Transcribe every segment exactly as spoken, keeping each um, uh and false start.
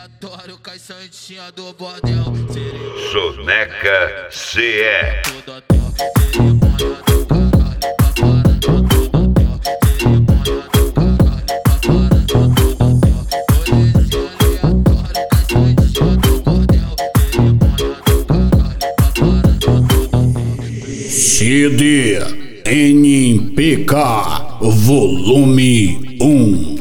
aleatório com as santinhas do bordel. Soneca C E. Todo hotel, cerimônia do caralho, paparando todo hotel. Cerimônia do caralho, paparando todo hotel. Polícia aleatório com as santinhas do bordel. Cerimônia do caralho, paparando todo hotel. C D N P K Volume um.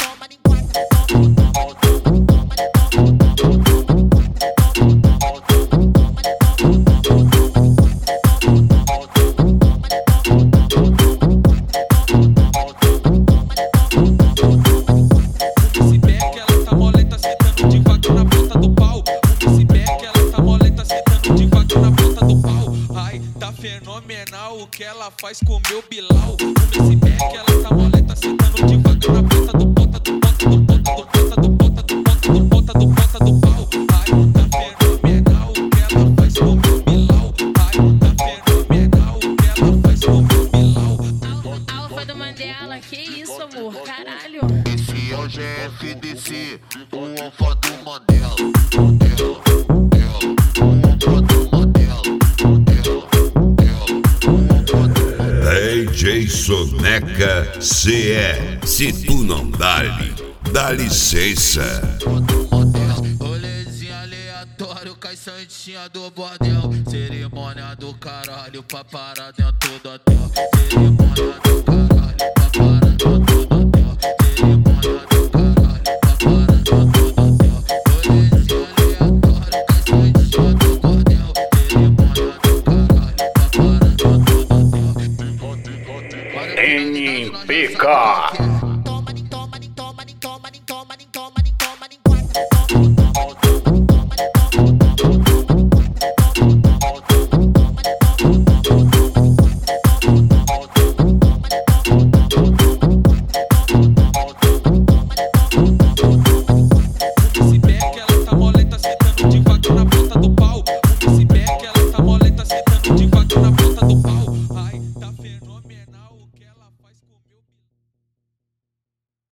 Fenomenal o que ela faz com meu Bilal. Esse back ela tá moleta, sentando devagar na ponta do ponta do ponta do ponta do ponta do ponta do ponta do ponta do pau. Ai, tá fenomenal o que ela faz com meu Bilal. Ai, tá fenomenal o que ela faz com meu Bilal. Alfa do Mandela, que isso, amor? Caralho. Esse é o G F D C, o Alfa do Mandela. D J Soneca C E. Se tu não dá-lhe, dá licença. Rolezinho aleatório com as santinhas do bordel. Cerimônia do caralho pra parar dentro do hotel. Cerimônia do caralho pra parar dentro do hotel. Cerimônia do caralho pra parar dentro do hotel. Rolezinho aleatório com as santinhas do bordel. Cerimônia do caralho pra parar dentro do hotel. N P K. Toma, toma, toma, toma, toma, toma, toma, toma, toma, toma.